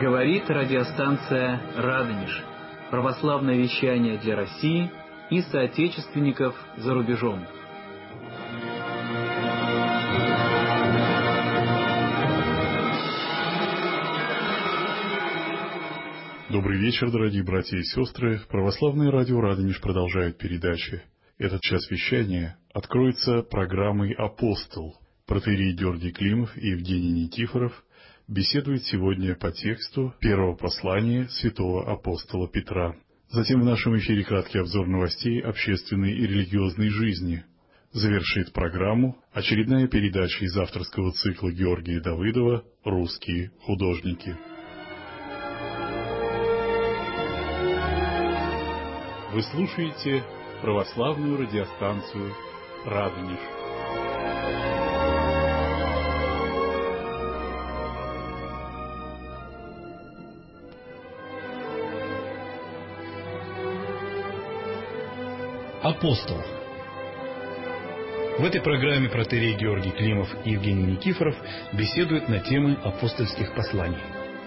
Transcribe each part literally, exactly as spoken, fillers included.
Говорит радиостанция «Радонеж». Православное вещание для России и соотечественников за рубежом. Добрый вечер, дорогие братья и сестры. Православное радио «Радонеж» продолжает передачи. Этот час вещания откроется программой «Апостол». Протоиерей Георгий Климов и Евгений Никифоров беседуют сегодня по тексту первого послания святого апостола Петра. Затем в нашем эфире краткий обзор новостей общественной и религиозной жизни. Завершит программу очередная передача из авторского цикла Георгия Давыдова «Русские художники». Вы слушаете православную радиостанцию «Радонеж». Апостол. В этой программе протоиерей Георгий Климов и Евгений Никифоров беседуют на темы апостольских посланий.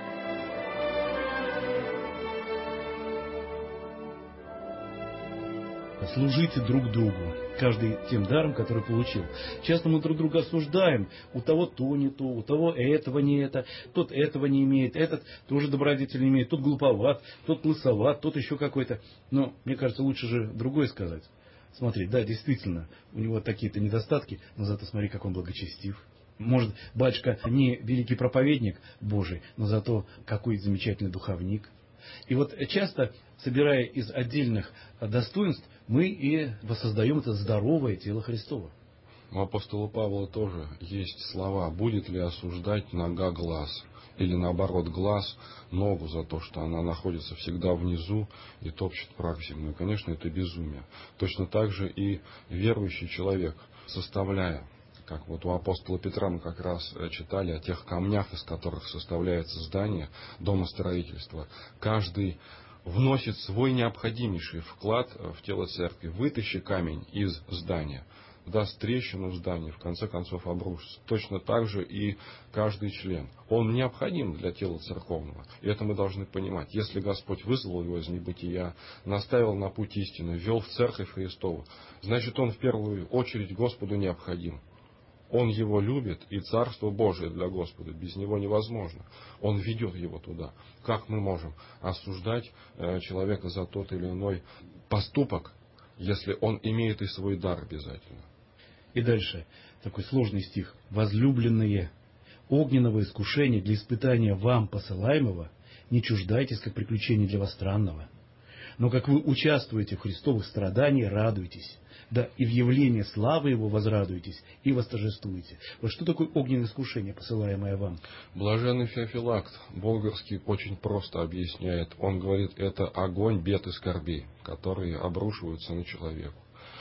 Служите друг другу, каждый тем даром, который получил. Часто мы друг друга осуждаем, у того то не то, у того этого не это, тот этого не имеет, этот тоже добродетель не имеет, тот глуповат, тот лысоват, тот еще какой-то. Но мне кажется, лучше же другое сказать. Смотри, да, действительно, у него такие-то недостатки, но зато смотри, как он благочестив. Может, батюшка не великий проповедник Божий, но зато какой замечательный духовник. И вот часто, собирая из отдельных достоинств, мы и воссоздаем это здоровое тело Христово. У апостола Павла тоже есть слова: «Будет ли осуждать нога глаз?» Или наоборот, глаз ногу за то, что она находится всегда внизу и топчет прах земной. Конечно, это безумие. Точно так же и верующий человек, составляя, как вот у апостола Петра мы как раз читали о тех камнях, из которых составляется здание домостроительства. Каждый вносит свой необходимейший вклад в тело церкви. Вытащи камень из здания, даст трещину в здании, в конце концов обрушится. Точно так же и каждый член. Он необходим для тела церковного. И это мы должны понимать. Если Господь вызвал его из небытия, наставил на путь истины, ввел в церковь Христову, значит, он в первую очередь Господу необходим. Он его любит, и Царство Божие для Господа без него невозможно. Он ведет его туда. Как мы можем осуждать человека за тот или иной поступок, если он имеет и свой дар обязательно? И дальше такой сложный стих. «Возлюбленные, огненного искушения для испытания вам посылаемого не чуждайтесь, как приключение для вас странного. Но как вы участвуете в христовых страданиях, радуйтесь, да и в явлении славы Его возрадуйтесь и восторжествуете». Вот что такое огненное искушение, посылаемое вам? Блаженный Феофилакт Болгарский очень просто объясняет. Он говорит, это огонь бед и скорбей, которые обрушиваются на человека.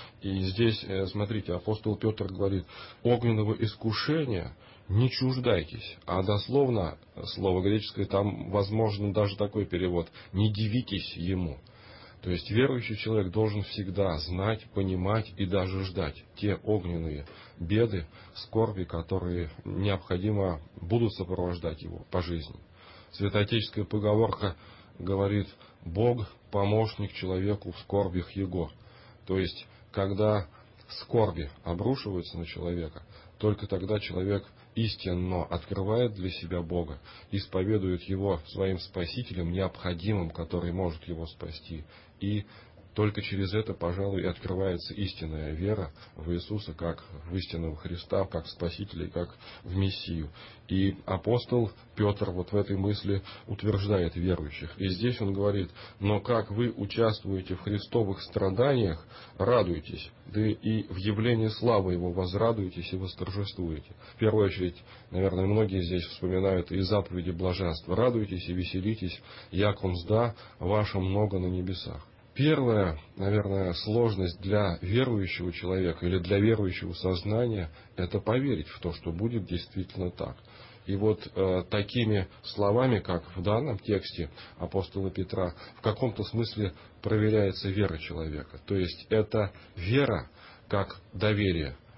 И здесь, смотрите, апостол Петр говорит, огненного искушения не чуждайтесь. А дословно, слово греческое, там возможно даже такой перевод, не дивитесь ему. То есть верующий человек должен всегда знать, понимать и даже ждать те огненные беды, скорби, которые необходимо будут сопровождать его по жизни. Святоотеческая поговорка говорит, Бог помощник человеку в скорбях его. То есть, когда скорби обрушиваются на человека, только тогда человек истинно открывает для себя Бога, исповедует Его своим Спасителем, необходимым, который может его спасти. И только через это, пожалуй, и открывается истинная вера в Иисуса, как в истинного Христа, как в Спасителя и как в Мессию. И апостол Петр вот в этой мысли утверждает верующих. И здесь он говорит, но как вы участвуете в христовых страданиях, радуйтесь, да и в явлении славы Его возрадуйтесь и восторжествуете. В первую очередь, наверное, многие здесь вспоминают и заповеди блаженства. Радуйтесь и веселитесь, яко мзда ваша много на небесах. Первая, наверное, сложность для верующего человека или для верующего сознания – это поверить в то, что будет действительно так. И вот э, такими словами, как в данном тексте апостола Петра, в каком-то смысле проверяется вера человека. То есть это вера как доверие,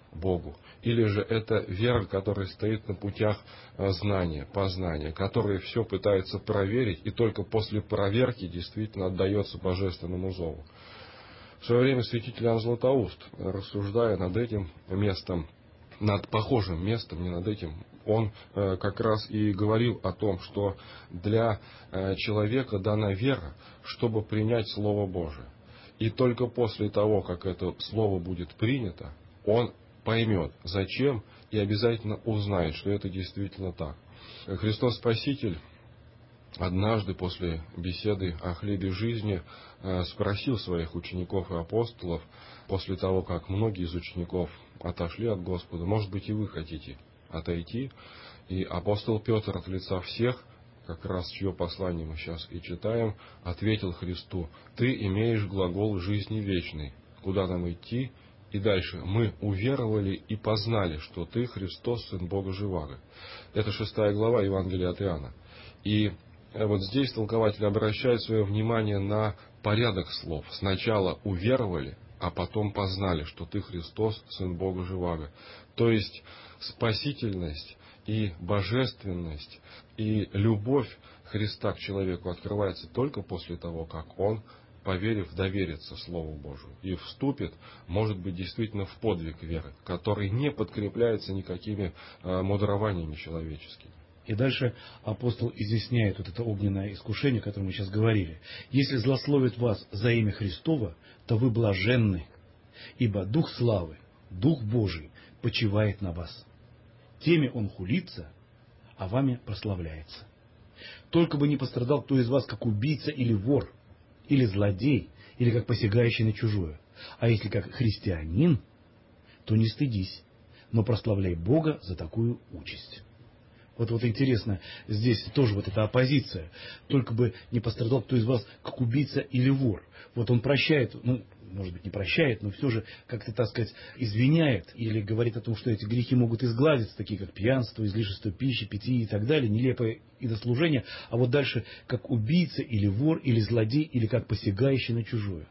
Богу. Или же это вера, которая стоит на путях знания, познания, которая все пытается проверить, и только после проверки действительно отдается божественному зову. В свое время святитель Иоанн Златоуст, рассуждая над этим местом, над похожим местом, не над этим, он э, как раз и говорил о том, что для э, человека дана вера, чтобы принять Слово Божие. И только после того, как это Слово будет принято, он поймет, зачем, и обязательно узнает, что это действительно так. Христос Спаситель однажды после беседы о хлебе жизни спросил своих учеников и апостолов, после того, как многие из учеников отошли от Господа: может быть, и вы хотите отойти? И апостол Петр от лица всех, как раз чье послание мы сейчас и читаем, ответил Христу: ты имеешь глагол жизни вечной, куда нам идти? И дальше: мы уверовали и познали, что ты Христос, Сын Бога Живаго. Это шестая глава Евангелия от Иоанна. И вот здесь толкователь обращает свое внимание на порядок слов. Сначала уверовали, а потом познали, что ты Христос, Сын Бога Живаго. То есть спасительность и божественность и любовь Христа к человеку открывается только после того, как он, поверив, доверится Слову Божию и вступит, может быть, действительно в подвиг веры, который не подкрепляется никакими э, мудрованиями человеческими. И дальше апостол изъясняет вот это огненное искушение, о котором мы сейчас говорили. «Если злословят вас за имя Христово, то вы блаженны, ибо Дух славы, Дух Божий почивает на вас. Теми Он хулится, а вами прославляется. Только бы не пострадал кто из вас, как убийца или вор, или злодей, или как посягающий на чужое. А если как христианин, то не стыдись, но прославляй Бога за такую участь». Вот, вот интересно, здесь тоже вот эта оппозиция. Только бы не пострадал кто из вас, как убийца или вор. Вот он прощает, ну, может быть, не прощает, но все же, как-то, так сказать, извиняет или говорит о том, что эти грехи могут изгладиться, такие как пьянство, излишество пищи, питья и так далее, нелепое идослужение. А вот дальше, как убийца или вор, или злодей, или как посягающий на чужое.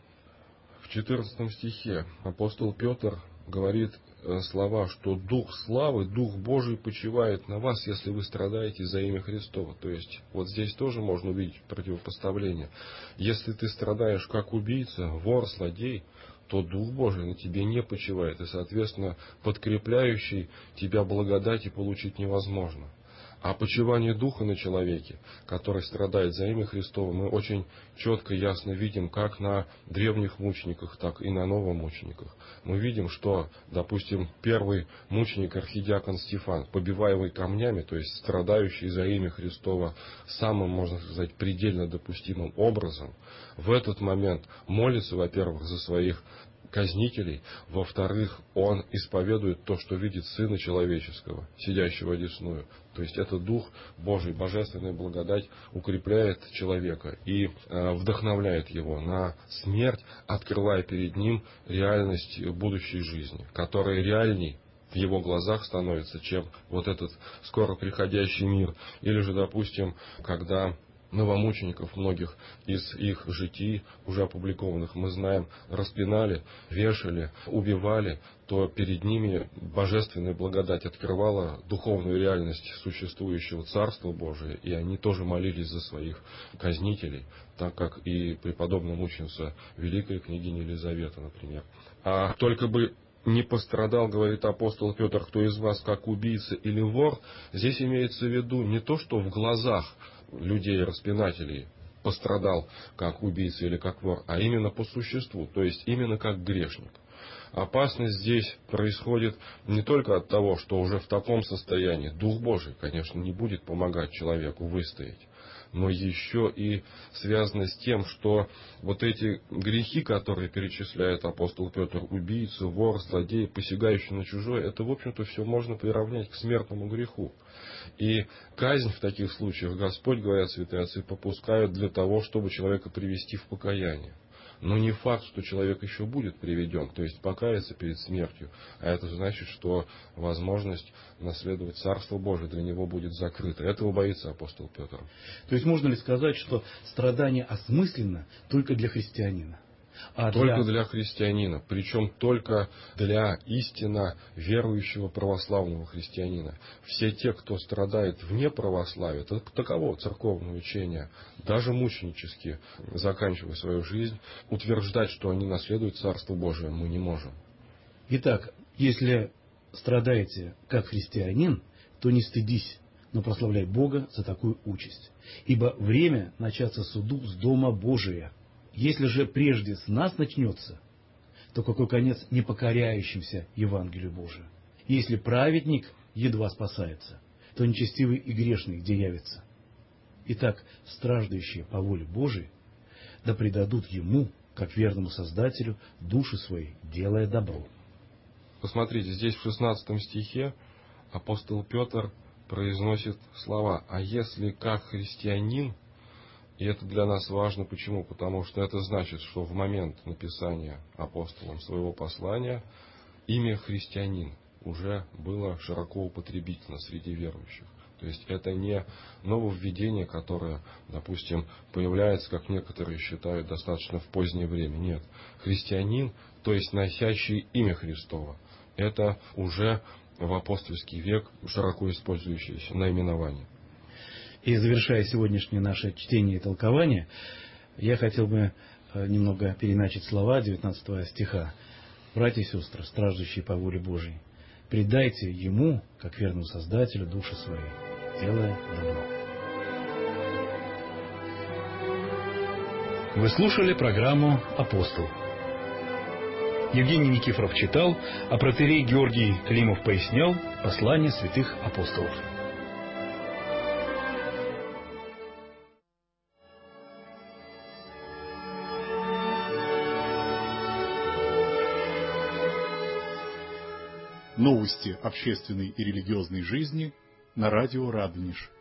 В четырнадцатом стихе апостол Петр говорит слова, что Дух славы, Дух Божий почивает на вас, если вы страдаете за имя Христово. То есть, вот здесь тоже можно увидеть противопоставление. Если ты страдаешь как убийца, вор, злодей, то Дух Божий на тебе не почивает, и, соответственно, подкрепляющий тебя благодати получить невозможно. А почивание Духа на человеке, который страдает за имя Христово, мы очень четко и ясно видим как на древних мучениках, так и на новомучениках. Мы видим, что, допустим, первый мученик, архидиакон Стефан, побиваемый камнями, то есть страдающий за имя Христово самым, можно сказать, предельно допустимым образом, в этот момент молится, во-первых, за своих казнителей, во-вторых, он исповедует то, что видит Сына Человеческого, сидящего одесную. То есть это Дух Божий, божественная благодать укрепляет человека и э, вдохновляет его на смерть, открывая перед ним реальность будущей жизни, которая реальней в его глазах становится, чем вот этот скоро приходящий мир. Или же, допустим, когда новомучеников, многих из их житий, уже опубликованных, мы знаем, распинали, вешали, убивали, то перед ними божественная благодать открывала духовную реальность существующего Царства Божия, и они тоже молились за своих казнителей, так как и преподобная мученица великая княгиня Елизавета, например. А только бы не пострадал, говорит апостол Петр, кто из вас как убийца или вор, здесь имеется в виду не то, что в глазах людей-распинателей пострадал как убийца или как вор, а именно по существу, то есть именно как грешник. Опасность здесь происходит не только от того, что уже в таком состоянии Дух Божий, конечно, не будет помогать человеку выстоять, но еще и связано с тем, что вот эти грехи, которые перечисляет апостол Петр, убийца, вор, злодей, посягающий на чужое, это, в общем-то, все можно приравнять к смертному греху. И казнь в таких случаях Господь, говорят святые отцы, попускают для того, чтобы человека привести в покаяние. Но не факт, что человек еще будет приведен, то есть покаяться перед смертью. А это значит, что возможность наследовать Царство Божие для него будет закрыта. Этого боится апостол Петр. То есть можно ли сказать, что страдание осмысленно только для христианина? А только для... для христианина, причем только для истинно верующего православного христианина. Все те, кто страдает вне православия, это таково церковное учение, даже мученически заканчивая свою жизнь, утверждать, что они наследуют Царство Божие, мы не можем. Итак, если страдаете как христианин, то не стыдись, но прославляй Бога за такую участь. Ибо время начаться суду с дома Божия. Если же прежде с нас начнется, то какой конец непокоряющимся Евангелию Божию? Если праведник едва спасается, то нечестивый и грешный где явится? Итак, страждущие по воле Божией да предадут Ему, как верному Создателю, души свои, делая добро. Посмотрите, здесь в шестнадцатом стихе апостол Петр произносит слова: «А если как христианин», и это для нас важно, почему? Потому что это значит, что в момент написания апостолом своего послания имя христианин уже было широко употребительно среди верующих. То есть это не нововведение, которое, допустим, появляется, как некоторые считают, достаточно в позднее время. Нет. Христианин, то есть носящий имя Христово, это уже в апостольский век широко использующееся наименование. И завершая сегодняшнее наше чтение и толкование, я хотел бы немного переначить слова девятнадцатого стиха. «Братья и сестры, страждущие по воле Божией, предайте Ему, как верному Создателю, души свои, делая добро». Вы слушали программу «Апостол». Евгений Никифоров читал, а протоиерей Георгий Климов пояснял послание святых апостолов. Новости общественной и религиозной жизни на радио Радонеж.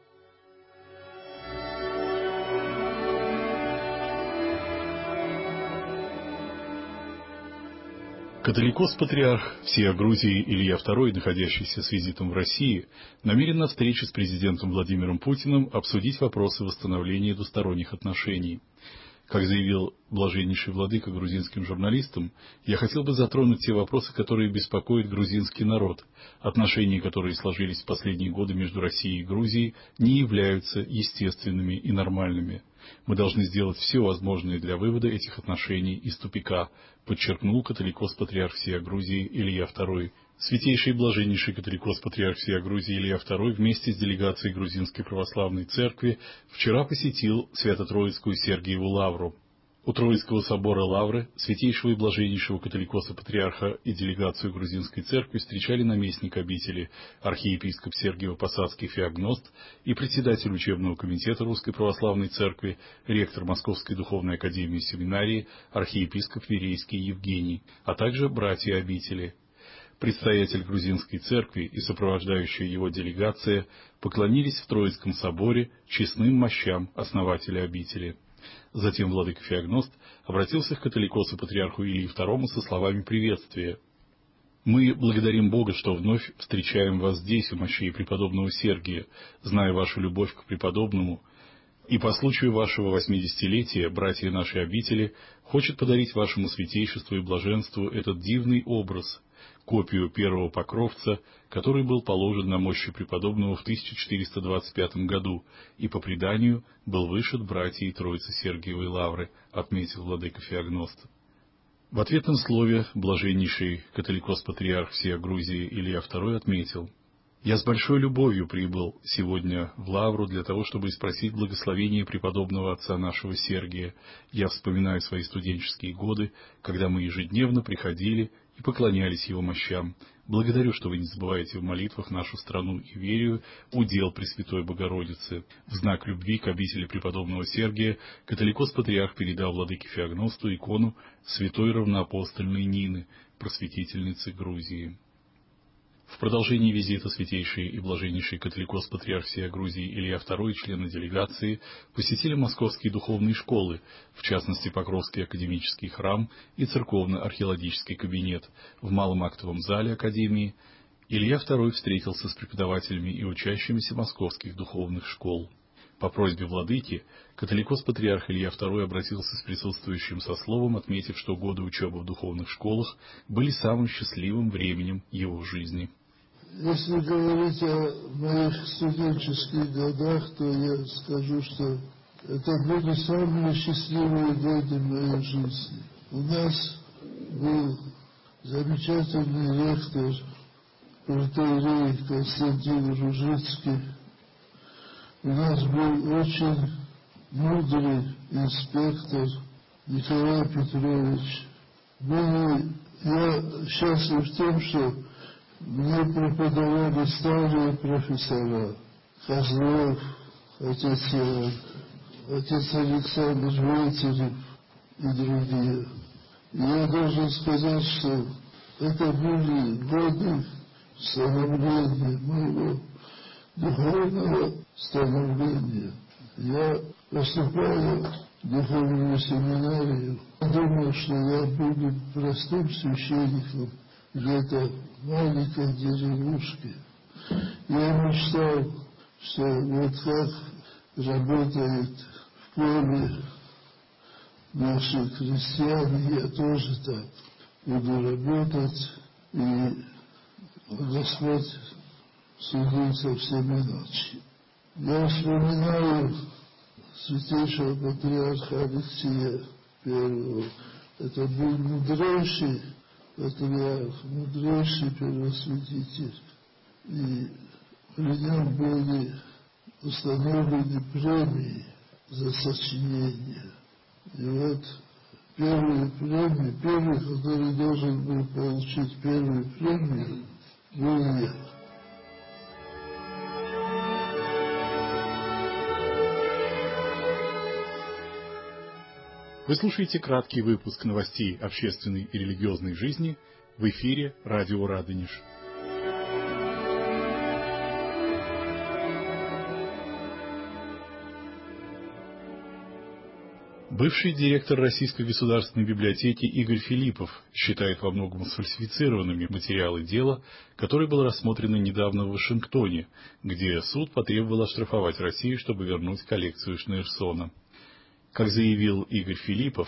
Католикос-патриарх всея Грузии Илья второй, находящийся с визитом в России, намерен на встрече с президентом Владимиром Путиным обсудить вопросы восстановления двусторонних отношений. Как заявил блаженнейший владыка грузинским журналистам, я хотел бы затронуть те вопросы, которые беспокоят грузинский народ. Отношения, которые сложились в последние годы между Россией и Грузией, не являются естественными и нормальными. Мы должны сделать все возможное для вывода этих отношений из тупика, подчеркнул католикос-патриарх всея Грузии Илья второй. Святейший и блаженнейший католикос-патриарх всея Грузии Илья второй вместе с делегацией Грузинской Православной Церкви вчера посетил Свято-Троицкую Сергиеву Лавру. У Троицкого собора Лавры святейшего и блаженнейшего католикоса-патриарха и делегацию Грузинской Церкви встречали наместник обители, архиепископ Сергиево-Посадский Феогност и председатель учебного комитета Русской Православной Церкви, ректор Московской Духовной Академии Семинарии, архиепископ Верейский Евгений, а также братья обители. Предстоятель грузинской церкви и сопровождающая его делегация поклонились в Троицком соборе честным мощам основателя обители. Затем владыка Феогност обратился к католикосу-патриарху Илии второму со словами приветствия. «Мы благодарим Бога, что вновь встречаем вас здесь, у мощей преподобного Сергия, зная вашу любовь к преподобному, и по случаю вашего восьмидесятилетия братья нашей обители хочет подарить вашему святейшеству и блаженству этот дивный образ, копию первого покровца, который был положен на мощи преподобного в тысяча четыреста двадцать пятом году и, по преданию, был вышит братьей Троицы Сергиевой Лавры», отметил владыка Феогност. В ответном слове блаженнейший католикос-патриарх всея Грузии Илья второй отметил: «Я с большой любовью прибыл сегодня в Лавру для того, чтобы спросить благословение преподобного отца нашего Сергия. Я вспоминаю свои студенческие годы, когда мы ежедневно приходили и поклонялись его мощам. Благодарю, что вы не забываете в молитвах нашу страну и верю удел Пресвятой Богородицы». В знак любви к обители преподобного Сергия католикос-патриарх передал владыке Феогносту икону святой равноапостольной Нины, просветительницы Грузии. В продолжении визита святейший и блаженнейший католикос-патриарх всея Грузии Илья второй и члены делегации посетили московские духовные школы, в частности Покровский академический храм и церковно-археологический кабинет. В малом актовом зале Академии Илья второй встретился с преподавателями и учащимися московских духовных школ. По просьбе владыки, католикос-патриарх Илья второй обратился с присутствующим со словом, отметив, что годы учебы в духовных школах были самым счастливым временем его жизни. Если говорить о моих студенческих годах, то я скажу, что это были самые счастливые годы моей жизни. У нас был замечательный ректор, протоиерей Константин Ружицкий. У нас был очень мудрый инспектор Николай Петрович. Были, я счастлив тем, что мне преподавали старые профессора. Козлов, отец Иван, отец Александр Войцерев и другие. И я должен сказать, что это были годы становления моего духовного становления. Я поступаю в духовную семинарию. Думал, что я буду простым священником где-то в маленькой деревушке. Я мечтал, что вот как работает в поле наши крестьяне, я тоже так буду работать, и Господь судил совсем иначе. Я вспоминаю святейшего патриарха Алексия Первого. Это был мудрейший патриарх, мудрейший первосвятитель. И при нем были установлены премии за сочинение. И вот первую премию, первый, который должен был получить первую премию, был я. Вы слушаете краткий выпуск новостей общественной и религиозной жизни в эфире радио Радонеж. Бывший директор Российской государственной библиотеки Игорь Филиппов считает во многом сфальсифицированными материалы дела, которое было рассмотрено недавно в Вашингтоне, где суд потребовал оштрафовать Россию, чтобы вернуть коллекцию Шнейрсона. Как заявил Игорь Филиппов,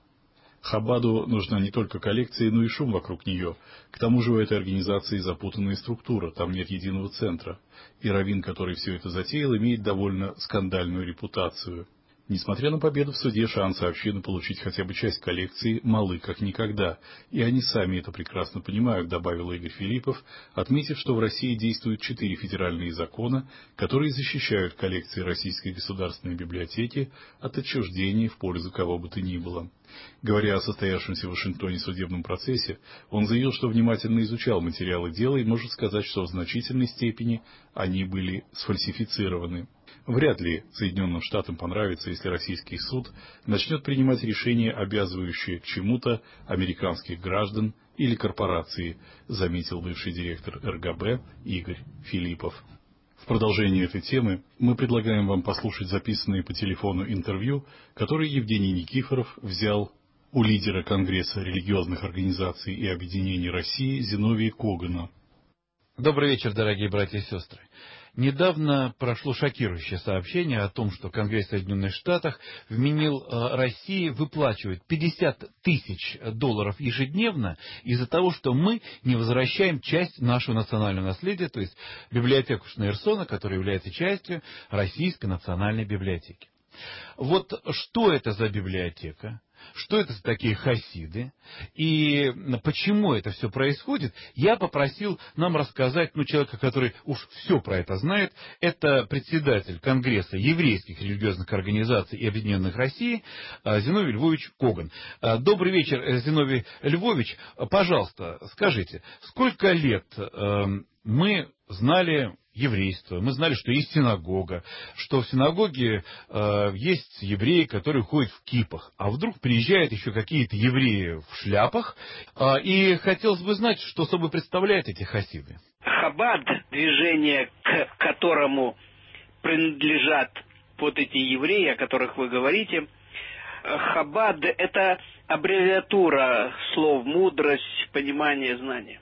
Хабаду нужна не только коллекция, но и шум вокруг нее. К тому же у этой организации запутанная структура, там нет единого центра. И раввин, который все это затеял, имеет довольно скандальную репутацию. Несмотря на победу в суде, шансы общины получить хотя бы часть коллекции малы как никогда, и они сами это прекрасно понимают, добавил Игорь Филиппов, отметив, что в России действуют четыре федеральные закона, которые защищают коллекции Российской государственной библиотеки от отчуждения в пользу кого бы то ни было. Говоря о состоявшемся в Вашингтоне судебном процессе, он заявил, что внимательно изучал материалы дела и может сказать, что в значительной степени они были сфальсифицированы. Вряд ли Соединенным Штатам понравится, если российский суд начнет принимать решения, обязывающие к чему-то американских граждан или корпорации, заметил бывший директор эр гэ бэ Игорь Филиппов. В продолжение этой темы мы предлагаем вам послушать записанные по телефону интервью, которые Евгений Никифоров взял у лидера Конгресса религиозных организаций и объединений России Зиновия Когана. Добрый вечер, дорогие братья и сестры. Недавно прошло шокирующее сообщение о том, что Конгресс Соединенных Штатов вменил России выплачивать пятьдесят тысяч долларов ежедневно из-за того, что мы не возвращаем часть нашего национального наследия, то есть библиотеку Шнейрсона, которая является частью Российской национальной библиотеки. Вот что это за библиотека? Что это за такие хасиды? И почему это все происходит? Я попросил нам рассказать, ну, человека, который уж все про это знает. Это председатель Конгресса еврейских религиозных организаций и объединенных России Зиновий Львович Коган. Добрый вечер, Зиновий Львович. Пожалуйста, скажите, сколько лет мы знали еврейство, мы знали, что есть синагога, что в синагоге э, есть евреи, которые ходят в кипах, а вдруг приезжают еще какие-то евреи в шляпах, э, и хотелось бы знать, что собой представляют эти хасиды. Хабад, движение, к которому принадлежат вот эти евреи, о которых вы говорите, Хабад – это аббревиатура слов мудрость, понимание, знание.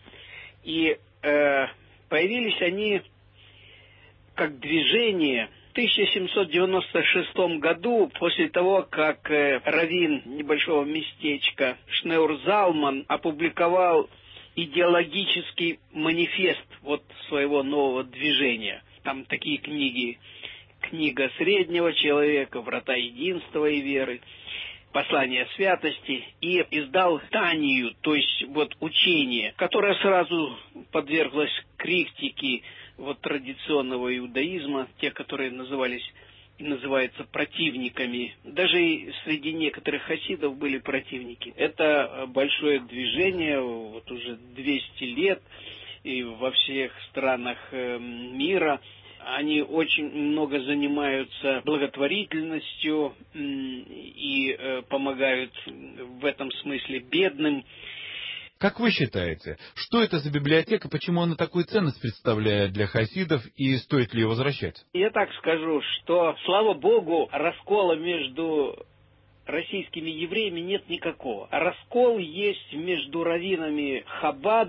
И э, появились они как движение В тысяча семьсот девяносто шестом году, после того, как э, раввин небольшого местечка Шнeur Залман опубликовал идеологический манифест вот своего нового движения, там такие книги: «Книга среднего человека», «Врата единства и веры», «Послание святости», и издал Танию, то есть вот учение, которое сразу подверглось критике вот традиционного иудаизма, тех, которые назывались и называются противниками. Даже и среди некоторых хасидов были противники. Это большое движение, вот уже двести лет, и во всех странах мира. Они очень много занимаются благотворительностью и помогают в этом смысле бедным. Как вы считаете, что это за библиотека, почему она такую ценность представляет для хасидов и стоит ли ее возвращать? Я так скажу, что, слава Богу, раскола между российскими евреями нет никакого. Раскол есть между раввинами Хабад,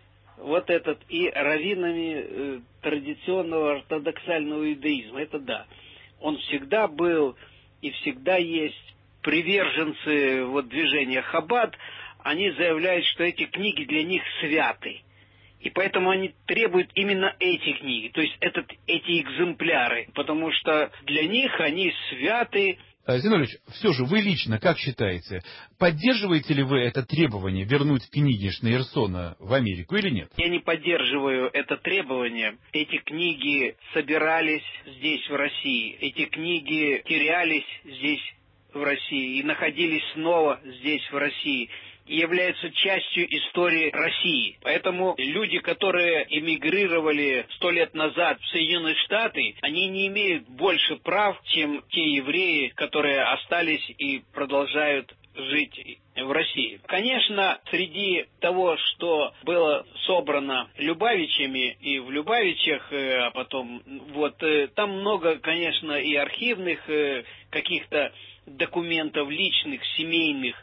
вот этот, и раввинами э, традиционного ортодоксального иудаизма. Это да. Он всегда был и всегда есть. Приверженцы вот движения Хабад, они заявляют, что эти книги для них святы. И поэтому они требуют именно эти книги, то есть этот, эти экземпляры, потому что для них они святы. Зиновий Ильич, все же вы лично как считаете, поддерживаете ли вы это требование вернуть книги Шнейрсона в Америку или нет? Я не поддерживаю это требование. Эти книги собирались здесь, в России. Эти книги терялись здесь, в России, и находились снова здесь, в России, и являются частью истории России. Поэтому люди, которые эмигрировали сто лет назад в Соединенные Штаты, они не имеют больше прав, чем те евреи, которые остались и продолжают жить в России. Конечно, среди того, что было собрано Любавичами и в Любавичах, а потом, вот, там много, конечно, и архивных каких-то документов личных, семейных,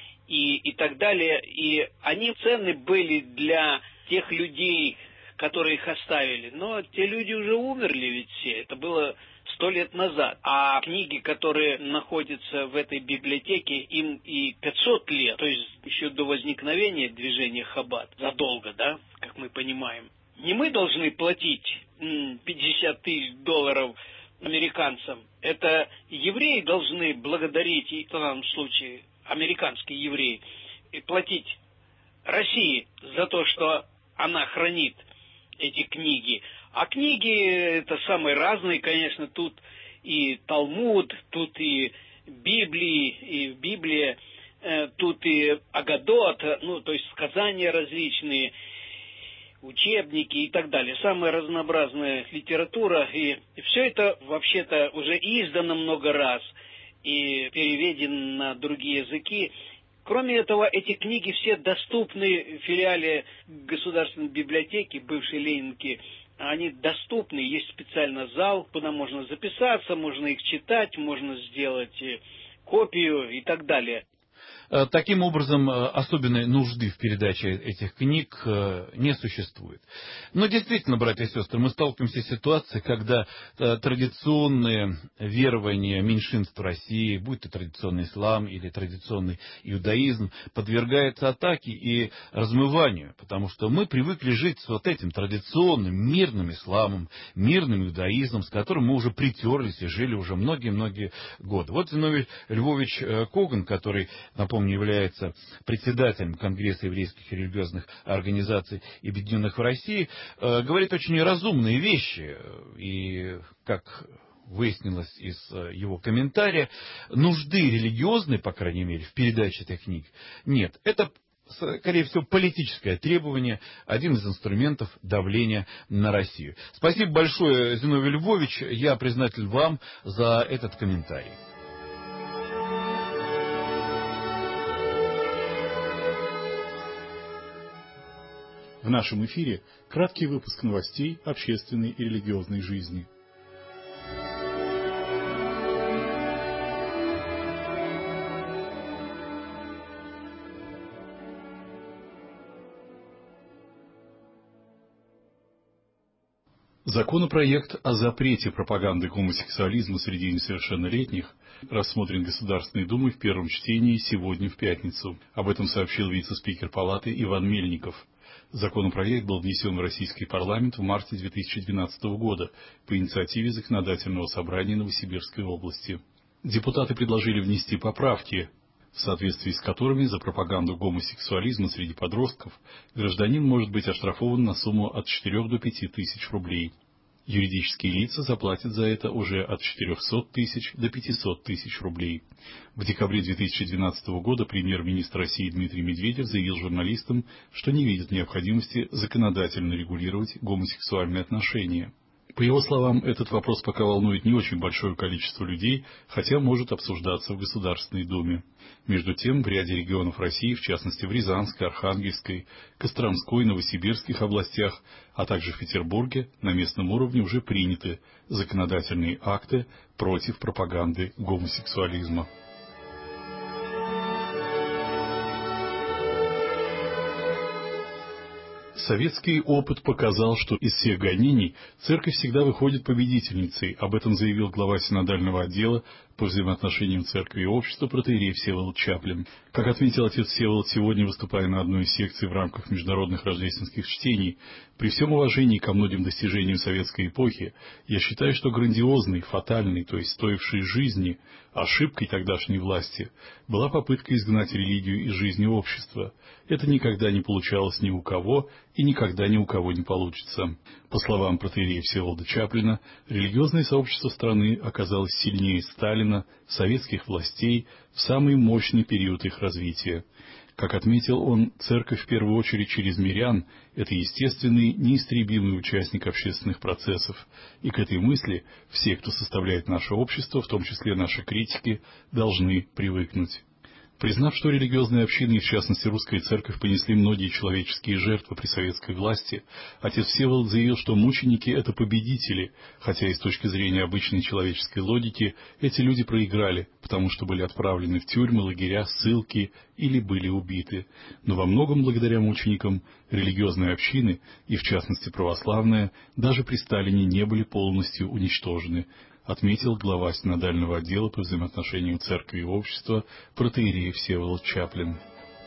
И, и так далее, и они ценны были для тех людей, которые их оставили. Но те люди уже умерли ведь все, это было сто лет назад. А книги, которые находятся в этой библиотеке, им и пятьсот лет, то есть еще до возникновения движения Хабад, задолго, да, как мы понимаем. Не мы должны платить пятьдесят тысяч долларов американцам, это евреи должны благодарить, и в данном случае американские евреи, и платить России за то, что она хранит эти книги. А книги это самые разные, конечно, тут и Талмуд, тут и Библии, и Библия, э, тут и Агадот, ну, то есть сказания различные, учебники и так далее. Самая разнообразная литература, и, и все это вообще-то уже издано много раз и переведен на другие языки. Кроме этого, эти книги все доступны в филиале Государственной библиотеки, бывшей Ленинки. Они доступны, есть специально зал, куда можно записаться, можно их читать, можно сделать копию и так далее. Таким образом, особенной нужды в передаче этих книг не существует. Но действительно, братья и сестры, мы сталкиваемся с ситуацией, когда традиционные верования меньшинств России, будь то традиционный ислам или традиционный иудаизм, подвергаются атаке и размыванию, потому что мы привыкли жить с вот этим традиционным мирным исламом, мирным иудаизмом, с которым мы уже притерлись и жили уже многие-многие годы. Вот Зиновий Львович Коган, который, напомню, является председателем Конгресса еврейских и религиозных организаций, объединенных в России, говорит очень разумные вещи. И, как выяснилось из его комментария, нужды религиозной, по крайней мере, в передаче этих книг нет. Это, скорее всего, политическое требование, один из инструментов давления на Россию. Спасибо большое, Зиновий Львович. Я признателен вам за этот комментарий. В нашем эфире краткий выпуск новостей общественной и религиозной жизни. Законопроект о запрете пропаганды гомосексуализма среди несовершеннолетних рассмотрен Государственной Думой в первом чтении сегодня в пятницу. Об этом сообщил вице-спикер Палаты Иван Мельников. Законопроект был внесен в российский парламент в марте две тысячи двенадцатого года по инициативе Законодательного собрания Новосибирской области. Депутаты предложили внести поправки, в соответствии с которыми за пропаганду гомосексуализма среди подростков гражданин может быть оштрафован на сумму от четырёх до пяти тысяч рублей. Юридические лица заплатят за это уже от четырехсот тысяч до пятисот тысяч рублей. В декабре две тысячи двенадцатого года премьер-министр России Дмитрий Медведев заявил журналистам, что не видит необходимости законодательно регулировать гомосексуальные отношения. По его словам, этот вопрос пока волнует не очень большое количество людей, хотя может обсуждаться в Государственной Думе. Между тем, в ряде регионов России, в частности в Рязанской, Архангельской, Костромской, Новосибирских областях, а также в Петербурге, на местном уровне уже приняты законодательные акты против пропаганды гомосексуализма. Советский опыт показал, что из всех гонений церковь всегда выходит победительницей. Об этом заявил глава синодального отдела по взаимоотношениям церкви и общества протоиерей Всеволод Чаплин. Как отметил отец Всеволод сегодня, выступая на одной из секций в рамках международных рождественских чтений, при всем уважении ко многим достижениям советской эпохи, я считаю, что грандиозной, фатальной, то есть стоившей жизни, ошибкой тогдашней власти была попытка изгнать религию из жизни общества. Это никогда не получалось ни у кого и никогда ни у кого не получится. По словам протоиерея Всеволода Чаплина, религиозное сообщество страны оказалось сильнее Сталина, советских властей в самый мощный период их развития. Как отметил он, церковь в первую очередь через мирян – это естественный, неистребимый участник общественных процессов, и к этой мысли все, кто составляет наше общество, в том числе наши критики, должны привыкнуть. Признав, что религиозные общины, и в частности русская церковь, понесли многие человеческие жертвы при советской власти, отец Всеволод заявил, что мученики – это победители, хотя и с точки зрения обычной человеческой логики эти люди проиграли, потому что были отправлены в тюрьмы, лагеря, ссылки или были убиты. Но во многом благодаря мученикам религиозные общины, и в частности православная, даже при Сталине не были полностью уничтожены, отметил глава синодального отдела по взаимоотношениям церкви и общества протоиерей Всеволод Чаплин.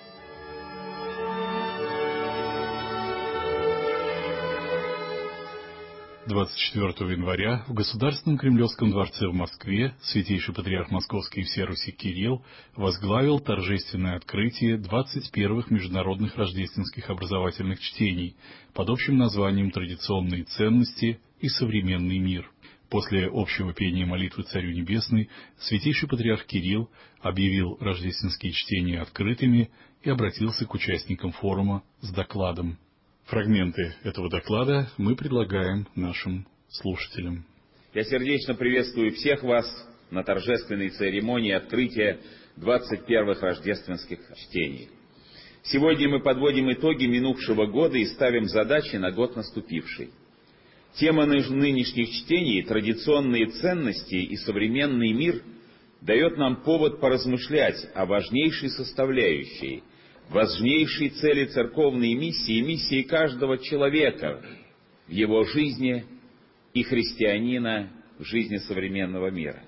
двадцать четвёртого января в Государственном Кремлевском дворце в Москве святейший патриарх Московский и всея Руси Кирилл возглавил торжественное открытие двадцать первых международных рождественских образовательных чтений под общим названием «Традиционные ценности и современный мир». После общего пения молитвы Царю Небесной святейший патриарх Кирилл объявил рождественские чтения открытыми и обратился к участникам форума с докладом. Фрагменты этого доклада мы предлагаем нашим слушателям. Я сердечно приветствую всех вас на торжественной церемонии открытия двадцать первых рождественских чтений. Сегодня мы подводим итоги минувшего года и ставим задачи на год наступивший. Тема нынешних чтений «Традиционные ценности и современный мир» дает нам повод поразмышлять о важнейшей составляющей, важнейшей цели церковной миссии и миссии каждого человека в его жизни и христианина в жизни современного мира.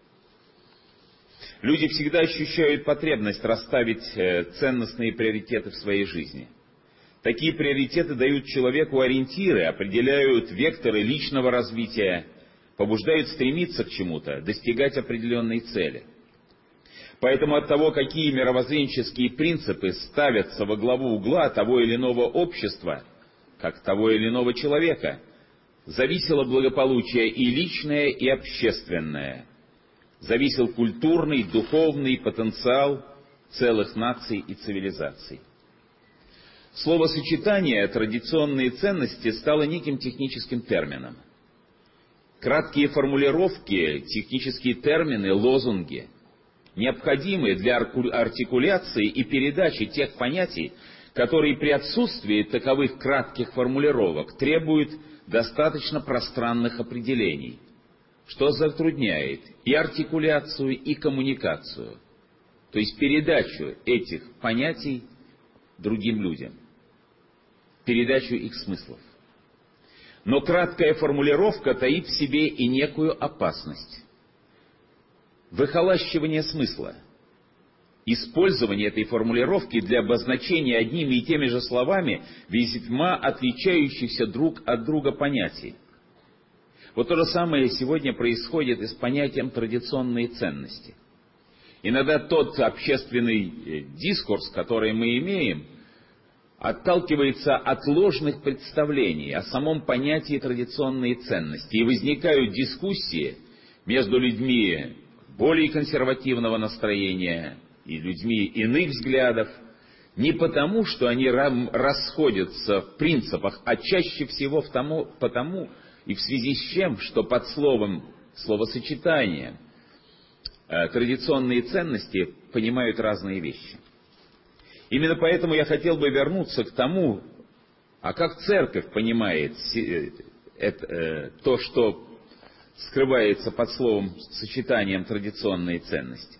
Люди всегда ощущают потребность расставить ценностные приоритеты в своей жизни. Такие приоритеты дают человеку ориентиры, определяют векторы личного развития, побуждают стремиться к чему-то, достигать определенной цели. Поэтому от того, какие мировоззренческие принципы ставятся во главу угла того или иного общества, как того или иного человека, зависело благополучие и личное, и общественное. Зависел культурный, духовный потенциал целых наций и цивилизаций. Словосочетание «традиционные ценности» стало неким техническим термином. Краткие формулировки, технические термины, лозунги, необходимые для артикуляции и передачи тех понятий, которые при отсутствии таковых кратких формулировок требуют достаточно пространных определений, что затрудняет и артикуляцию, и коммуникацию, то есть передачу этих понятий другим людям, передачу их смыслов. Но краткая формулировка таит в себе и некую опасность. Выхолащивание смысла. Использование этой формулировки для обозначения одними и теми же словами весьма отличающихся друг от друга понятий. Вот то же самое сегодня происходит и с понятием традиционные ценности. Иногда тот общественный дискурс, который мы имеем, отталкивается от ложных представлений о самом понятии традиционные ценности. И возникают дискуссии между людьми более консервативного настроения и людьми иных взглядов, не потому, что они расходятся в принципах, а чаще всего в тому, потому и в связи с чем, что под словом, словосочетанием э, традиционные ценности понимают разные вещи. Именно поэтому я хотел бы вернуться к тому, а как церковь понимает это, э, то, что скрывается под словом сочетанием традиционные ценности.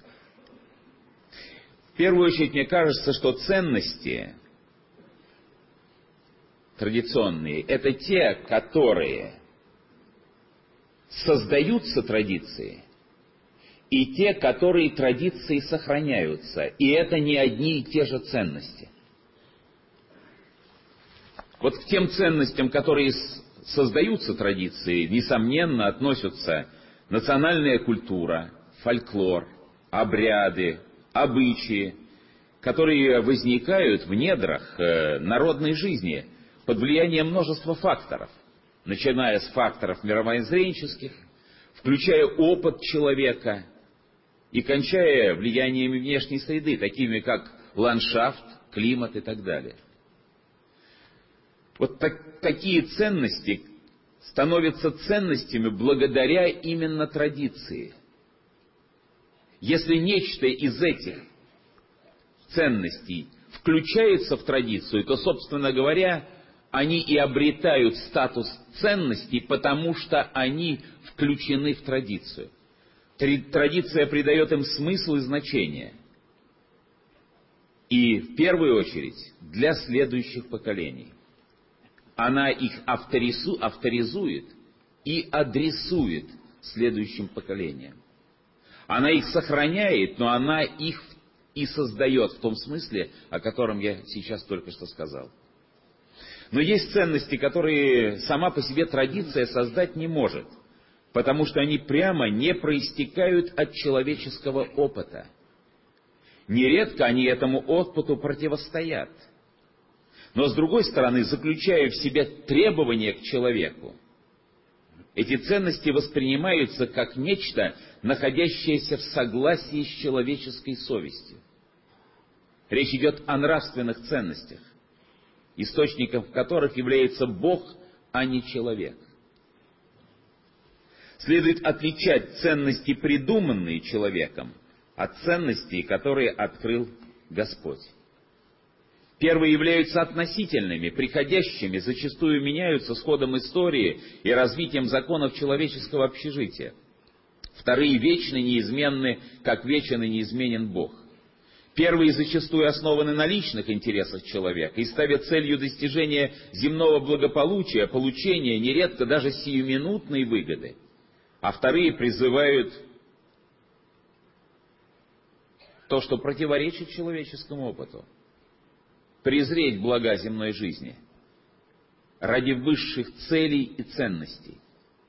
В первую очередь, мне кажется, что ценности традиционные – это те, которые создаются традиции, и те, которые традиции сохраняются. И это не одни и те же ценности. Вот к тем ценностям, которые создаются традиции, несомненно, относятся национальная культура, фольклор, обряды, обычаи, которые возникают в недрах э, народной жизни под влиянием множества факторов, начиная с факторов мировоззренческих, включая опыт человека и кончая влияниями внешней среды, такими как ландшафт, климат и так далее. Вот так, такие ценности становятся ценностями благодаря именно традиции. Если нечто из этих ценностей включается в традицию, то, собственно говоря, они и обретают статус ценностей, потому что они включены в традицию. Традиция придает им смысл и значение. И в первую очередь для следующих поколений. Она их авторизу, авторизует и адресует следующим поколениям. Она их сохраняет, но она их и создает в том смысле, о котором я сейчас только что сказал. Но есть ценности, которые сама по себе традиция создать не может, потому что они прямо не проистекают от человеческого опыта. Нередко они этому опыту противостоят. Но, с другой стороны, заключая в себе требования к человеку, эти ценности воспринимаются как нечто, находящееся в согласии с человеческой совестью. Речь идет о нравственных ценностях, источником которых является Бог, а не человек. Следует отличать ценности, придуманные человеком, от ценностей, которые открыл Господь. Первые являются относительными, приходящими, зачастую меняются с ходом истории и развитием законов человеческого общежития. Вторые вечны, неизменны, как вечен и неизменен Бог. Первые зачастую основаны на личных интересах человека и ставят целью достижения земного благополучия, получения нередко даже сиюминутной выгоды. А вторые призывают то, что противоречит человеческому опыту. Презреть блага земной жизни ради высших целей и ценностей.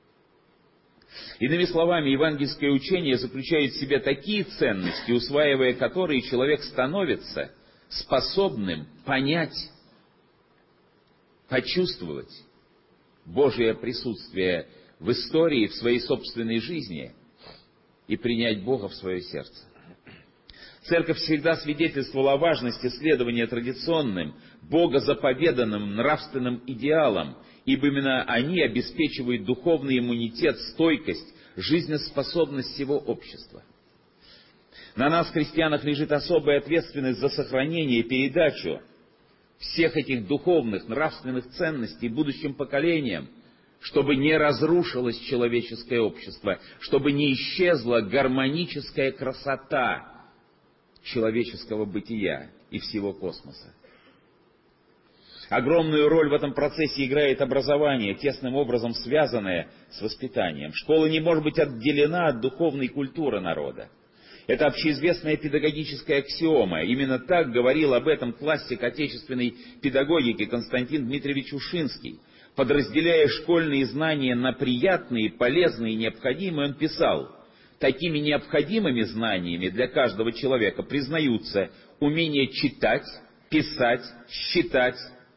Иными словами, евангельское учение заключает в себе такие ценности, усваивая которые человек становится способным понять, почувствовать Божие присутствие в истории, в своей собственной жизни и принять Бога в свое сердце. Церковь всегда свидетельствовала о важности следования традиционным, богозаповеданным нравственным идеалам, ибо именно они обеспечивают духовный иммунитет, стойкость, жизнеспособность всего общества. На нас, христианах, лежит особая ответственность за сохранение и передачу всех этих духовных, нравственных ценностей будущим поколениям, чтобы не разрушилось человеческое общество, чтобы не исчезла гармоническая красота человеческого бытия и всего космоса. Огромную роль в этом процессе играет образование, тесным образом связанное с воспитанием. Школа не может быть отделена от духовной культуры народа. Это общеизвестная педагогическая аксиома. Именно так говорил об этом классик отечественной педагогики Константин Дмитриевич Ушинский. Подразделяя школьные знания на приятные, полезные и необходимые, он писал: такими необходимыми знаниями для каждого человека признаются умение читать, писать, считать,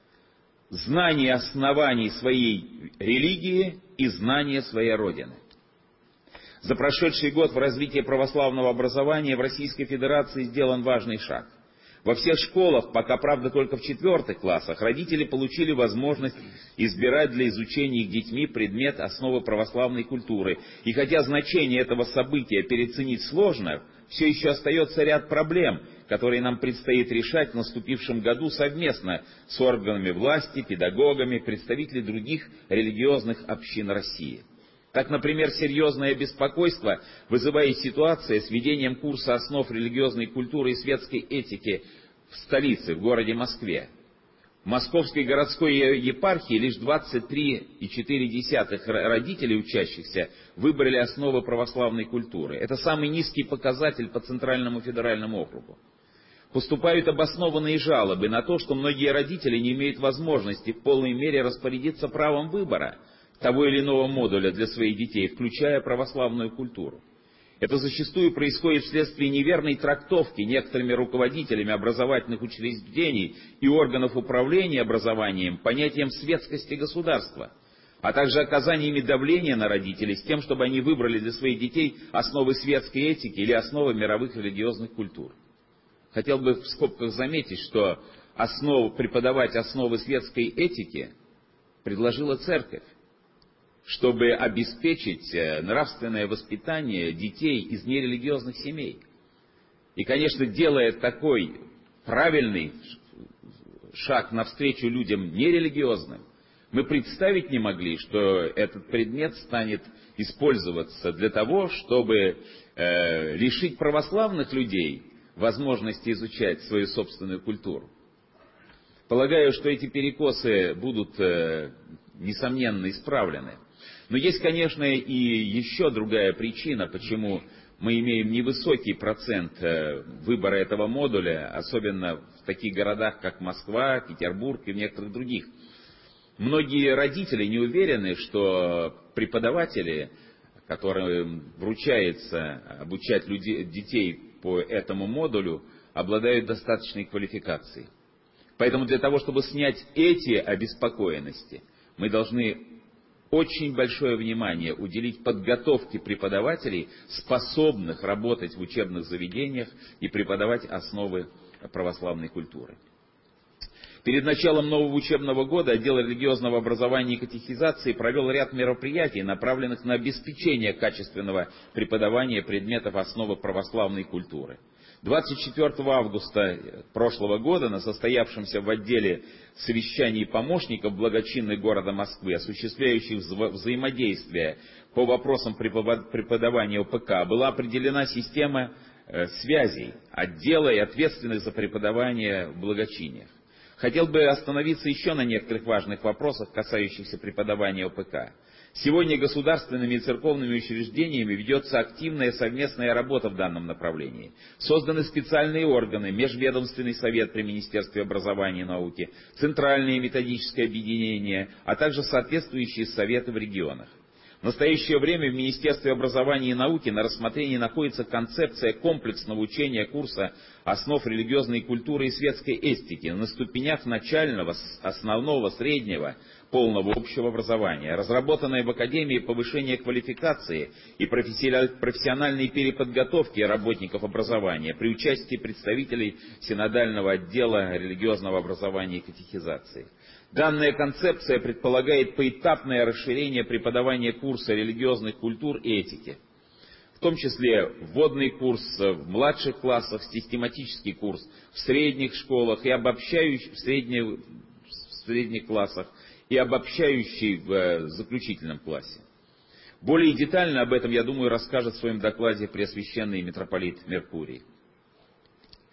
знание оснований своей религии и знание своей Родины. За прошедший год в развитии православного образования в Российской Федерации сделан важный шаг. Во всех школах, пока, правда, только в четвертых классах, родители получили возможность избирать для изучения их детьми предмет основы православной культуры. И хотя значение этого события переоценить сложно, все еще остается ряд проблем, которые нам предстоит решать в наступившем году совместно с органами власти, педагогами, представителями других религиозных общин России. Так, например, серьезное беспокойство вызывает ситуация с введением курса основ религиозной культуры и светской этики в столице, в городе Москве. В Московской городской епархии лишь двадцать три и четыре десятых родителей учащихся выбрали основы православной культуры. Это самый низкий показатель по Центральному федеральному округу. Поступают обоснованные жалобы на то, что многие родители не имеют возможности в полной мере распорядиться правом выбора того или иного модуля для своих детей, включая православную культуру. Это зачастую происходит вследствие неверной трактовки некоторыми руководителями образовательных учреждений и органов управления образованием понятием светскости государства, а также оказаниями давления на родителей с тем, чтобы они выбрали для своих детей основы светской этики или основы мировых религиозных культур. Хотел бы в скобках заметить, что основу, преподавать основы светской этики предложила Церковь, чтобы обеспечить нравственное воспитание детей из нерелигиозных семей. И, конечно, делая такой правильный шаг навстречу людям нерелигиозным, мы представить не могли, что этот предмет станет использоваться для того, чтобы э, лишить православных людей возможности изучать свою собственную культуру. Полагаю, что эти перекосы будут, э, несомненно, исправлены. Но есть, конечно, и еще другая причина, почему мы имеем невысокий процент выбора этого модуля, особенно в таких городах, как Москва, Петербург и в некоторых других. Многие родители не уверены, что преподаватели, которым вручается обучать людей, детей по этому модулю, обладают достаточной квалификацией. Поэтому для того, чтобы снять эти обеспокоенности, мы должны очень большое внимание уделить подготовке преподавателей, способных работать в учебных заведениях и преподавать основы православной культуры. Перед началом нового учебного года отдел религиозного образования и катехизации провел ряд мероприятий, направленных на обеспечение качественного преподавания предметов основы православной культуры. двадцать четвёртого августа прошлого года на состоявшемся в отделе совещании помощников благочинных города Москвы, осуществляющих вза взаимодействие по вопросам преподавания ОПК, была определена система э, связей отдела и ответственных за преподавание в благочиниях. Хотел бы остановиться еще на некоторых важных вопросах, касающихся преподавания ОПК. Сегодня государственными и церковными учреждениями ведется активная совместная работа в данном направлении. Созданы специальные органы, Межведомственный совет при Министерстве образования и науки, Центральное методическое объединение, а также соответствующие советы в регионах. В настоящее время в Министерстве образования и науки на рассмотрении находится концепция комплексного учения курса основ религиозной культуры и светской эстики на ступенях начального, основного, среднего, полного общего образования, разработанная в Академии повышения квалификации и профессиональной переподготовки работников образования при участии представителей синодального отдела религиозного образования и катехизации. Данная концепция предполагает поэтапное расширение преподавания курса религиозных культур и этики, в том числе вводный курс в младших классах, систематический курс в средних школах и обобщающий в средних, в средних классах и обобщающий в заключительном классе. Более детально об этом, я думаю, расскажет в своем докладе Преосвященный митрополит Меркурий.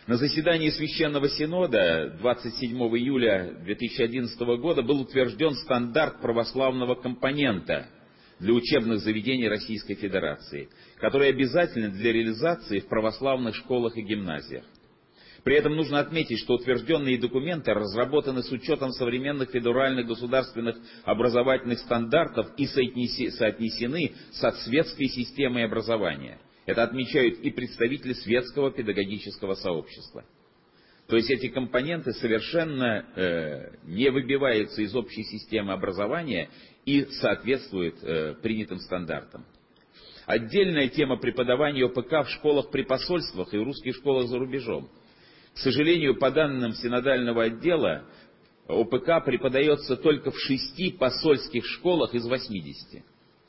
На заседании Священного Синода двадцать седьмого июля две тысячи одиннадцатого года был утвержден стандарт православного компонента для учебных заведений Российской Федерации, который обязателен для реализации в православных школах и гимназиях. При этом нужно отметить, что утвержденные документы разработаны с учетом современных федеральных государственных образовательных стандартов и соотнесены со светской системой образования. Это отмечают и представители светского педагогического сообщества. То есть эти компоненты совершенно э, не выбиваются из общей системы образования и соответствуют э, принятым стандартам. Отдельная тема преподавания ОПК в школах при посольствах и в русских школах за рубежом. К сожалению, по данным синодального отдела, ОПК преподается только в шести посольских школах из восьмидесяти.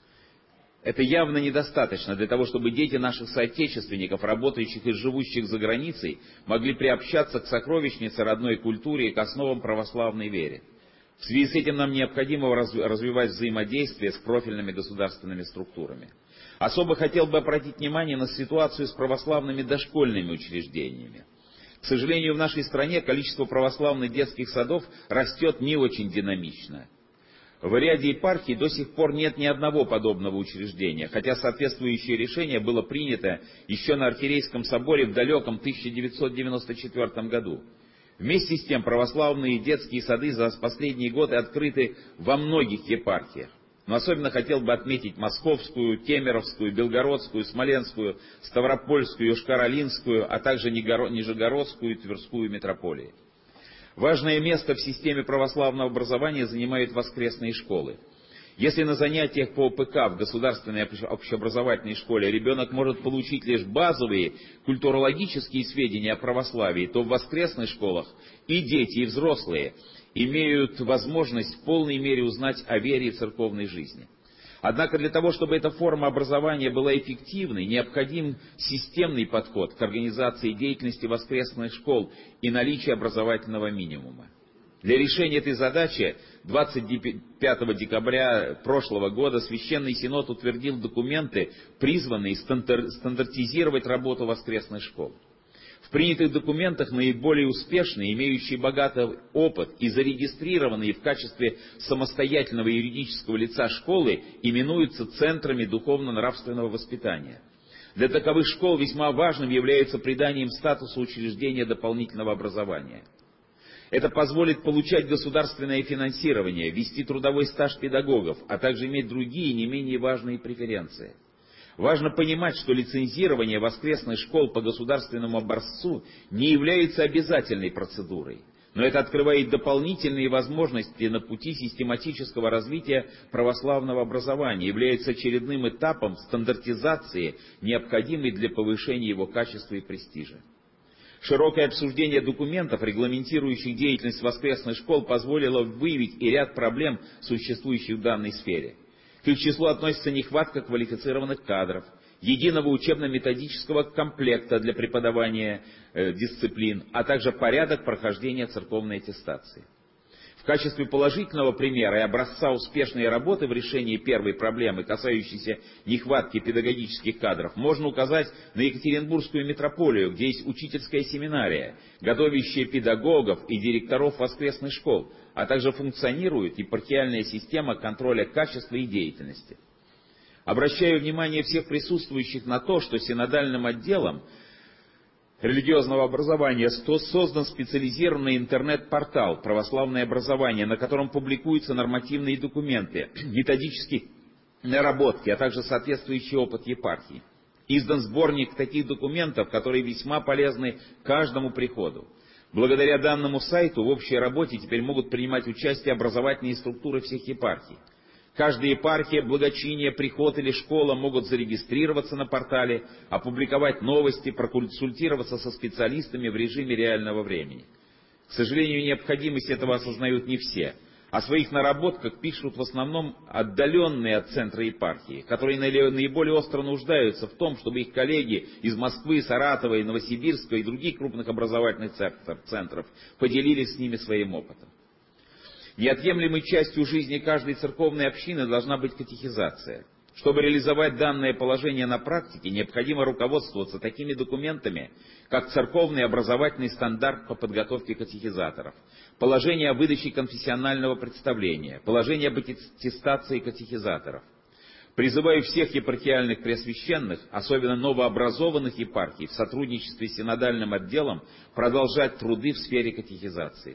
Это явно недостаточно для того, чтобы дети наших соотечественников, работающих и живущих за границей, могли приобщаться к сокровищнице родной культуре и к основам православной вере. В связи с этим нам необходимо развивать взаимодействие с профильными государственными структурами. Особо хотел бы обратить внимание на ситуацию с православными дошкольными учреждениями. К сожалению, в нашей стране количество православных детских садов растет не очень динамично. В ряде епархий до сих пор нет ни одного подобного учреждения, хотя соответствующее решение было принято еще на Архиерейском соборе в далеком тысяча девятьсот девяносто четвёртом году. Вместе с тем православные детские сады за последние годы открыты во многих епархиях. Но особенно хотел бы отметить Московскую, Кемеровскую, Белгородскую, Смоленскую, Ставропольскую, Йошкар-Олинскую, а также Нижегородскую и Тверскую митрополии. Важное место в системе православного образования занимают воскресные школы. Если на занятиях по ОПК в государственной общеобразовательной школе ребенок может получить лишь базовые культурологические сведения о православии, то в воскресных школах и дети, и взрослые имеют возможность в полной мере узнать о вере и церковной жизни. Однако для того, чтобы эта форма образования была эффективной, необходим системный подход к организации деятельности воскресных школ и наличие образовательного минимума. Для решения этой задачи двадцать пятого декабря прошлого года Священный Синод утвердил документы, призванные стандартизировать работу воскресных школ. В принятых документах наиболее успешные, имеющие богатый опыт и зарегистрированные в качестве самостоятельного юридического лица школы именуются центрами духовно-нравственного воспитания. Для таковых школ весьма важным является приданием статуса учреждения дополнительного образования. Это позволит получать государственное финансирование, вести трудовой стаж педагогов, а также иметь другие не менее важные преференции. Важно понимать, что лицензирование воскресных школ по государственному образцу не является обязательной процедурой, но это открывает дополнительные возможности на пути систематического развития православного образования, является очередным этапом стандартизации, необходимой для повышения его качества и престижа. Широкое обсуждение документов, регламентирующих деятельность воскресных школ, позволило выявить и ряд проблем, существующих в данной сфере. К их числу относится нехватка квалифицированных кадров, единого учебно-методического комплекта для преподавания э, дисциплин, а также порядок прохождения церковной аттестации. В качестве положительного примера и образца успешной работы в решении первой проблемы, касающейся нехватки педагогических кадров, можно указать на Екатеринбургскую митрополию, где есть учительская семинария, готовящая педагогов и директоров воскресных школ, а также функционирует епархиальная система контроля качества и деятельности. Обращаю внимание всех присутствующих на то, что синодальным отделом религиозного образования создан специализированный интернет-портал «Православное образование», на котором публикуются нормативные документы, методические наработки, а также соответствующий опыт епархии. Издан сборник таких документов, которые весьма полезны каждому приходу. Благодаря данному сайту в общей работе теперь могут принимать участие образовательные структуры всех епархий. Каждая епархия, благочиние, приход или школа могут зарегистрироваться на портале, опубликовать новости, проконсультироваться со специалистами в режиме реального времени. К сожалению, необходимость этого осознают не все. О своих наработках пишут в основном отдаленные от центра епархии, которые наиболее остро нуждаются в том, чтобы их коллеги из Москвы, Саратова, и Новосибирска и других крупных образовательных центров поделились с ними своим опытом. Неотъемлемой частью жизни каждой церковной общины должна быть катехизация. Чтобы реализовать данное положение на практике, необходимо руководствоваться такими документами, как церковный образовательный стандарт по подготовке катехизаторов, положение о выдаче конфессионального представления, положение об аттестации катехизаторов. Призываю всех епархиальных преосвященных, особенно новообразованных епархий, в сотрудничестве с синодальным отделом продолжать труды в сфере катехизации.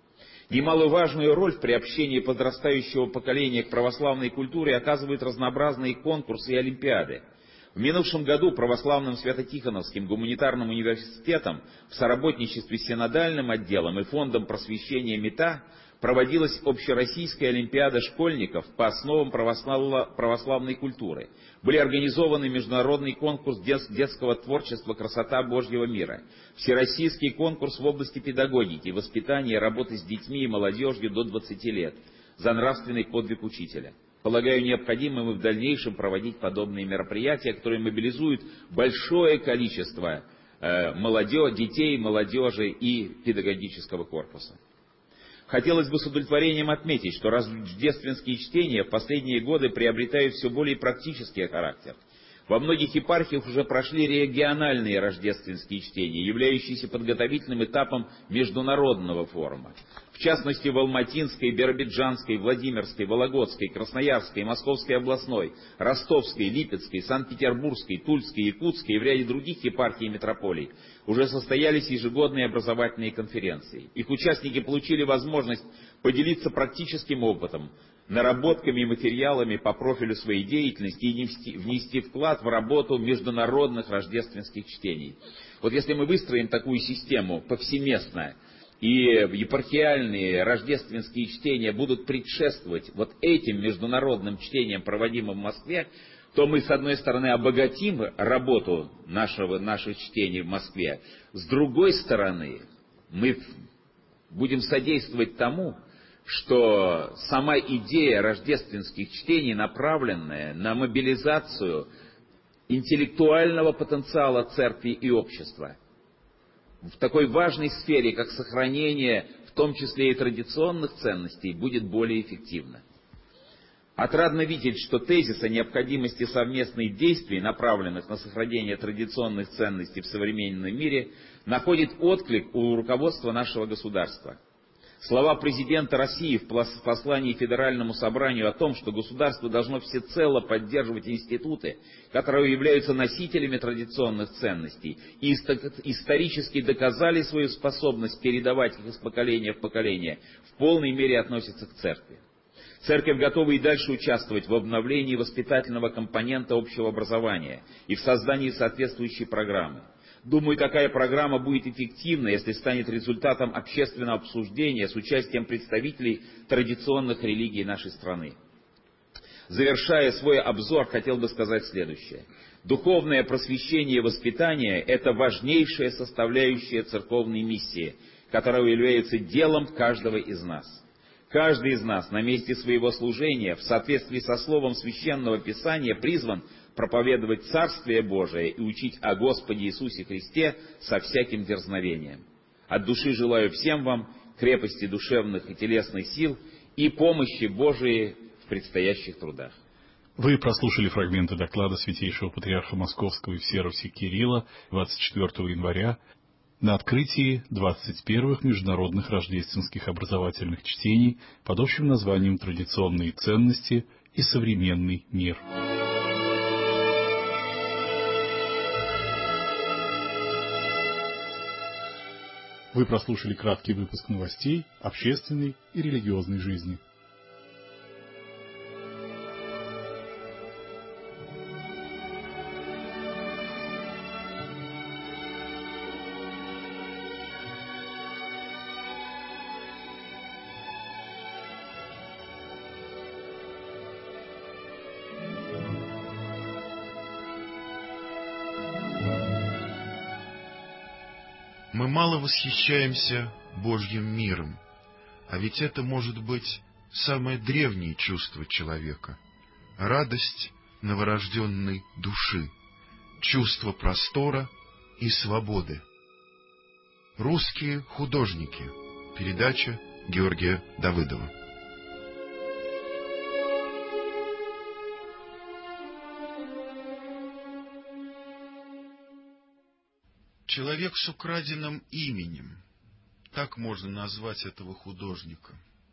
Немаловажную роль в приобщении подрастающего поколения к православной культуре оказывают разнообразные конкурсы и олимпиады. В минувшем году Православным Свято-Тихоновским гуманитарным университетом в соработничестве с синодальным отделом и фондом просвещения МИТА проводилась общероссийская олимпиада школьников по основам православной культуры. Были организованы международный конкурс детского творчества «Красота Божьего мира», всероссийский конкурс в области педагогики, воспитания и работы с детьми и молодежью до двадцати лет за нравственный подвиг учителя. Полагаю, необходимо и в дальнейшем проводить подобные мероприятия, которые мобилизуют большое количество э, молодежи, детей, молодежи и педагогического корпуса. Хотелось бы с удовлетворением отметить, что рождественские чтения в последние годы приобретают все более практический характер. Во многих епархиях уже прошли региональные рождественские чтения, являющиеся подготовительным этапом международного форума. В частности, в Алматинской, Биробиджанской, Владимирской, Вологодской, Красноярской, Московской областной, Ростовской, Липецкой, Санкт-Петербургской, Тульской, Якутской и в ряде других епархий и метрополий уже состоялись ежегодные образовательные конференции. Их участники получили возможность поделиться практическим опытом, наработками и материалами по профилю своей деятельности и внести, внести вклад в работу международных рождественских чтений. Вот если мы выстроим такую систему повсеместно, и епархиальные рождественские чтения будут предшествовать вот этим международным чтениям, проводимым в Москве, то мы, с одной стороны, обогатим работу нашего, наших чтений в Москве, с другой стороны, мы будем содействовать тому, что сама идея рождественских чтений, направленная на мобилизацию интеллектуального потенциала церкви и общества, в такой важной сфере, как сохранение, в том числе и традиционных ценностей, будет более эффективно. Отрадно видеть, что тезис о необходимости совместных действий, направленных на сохранение традиционных ценностей в современном мире, находит отклик у руководства нашего государства. Слова президента России в послании Федеральному собранию о том, что государство должно всецело поддерживать институты, которые являются носителями традиционных ценностей, и исторически доказали свою способность передавать их из поколения в поколение, в полной мере относятся к церкви. Церковь готова и дальше участвовать в обновлении воспитательного компонента общего образования и в создании соответствующей программы. Думаю, такая программа будет эффективна, если станет результатом общественного обсуждения с участием представителей традиционных религий нашей страны. Завершая свой обзор, хотел бы сказать следующее. Духовное просвещение и воспитание – это важнейшая составляющая церковной миссии, которая является делом каждого из нас. Каждый из нас на месте своего служения, в соответствии со словом Священного Писания, призван проповедовать Царствие Божие и учить о Господе Иисусе Христе со всяким дерзновением. От души желаю всем вам крепости душевных и телесных сил и помощи Божией в предстоящих трудах. Вы прослушали фрагменты доклада Святейшего Патриарха Московского и всея Руси Кирилла двадцать четвёртого января на открытии двадцать первых международных рождественских образовательных чтений под общим названием «Традиционные ценности и современный мир». Вы прослушали краткий выпуск новостей общественной и религиозной жизни. Мы мало восхищаемся Божьим миром, а ведь это может быть самое древнее чувство человека — радость новорожденной души, чувство простора и свободы. Русские художники. Передача Георгия Давыдова. Человек с украденным именем. Так можно назвать этого художника.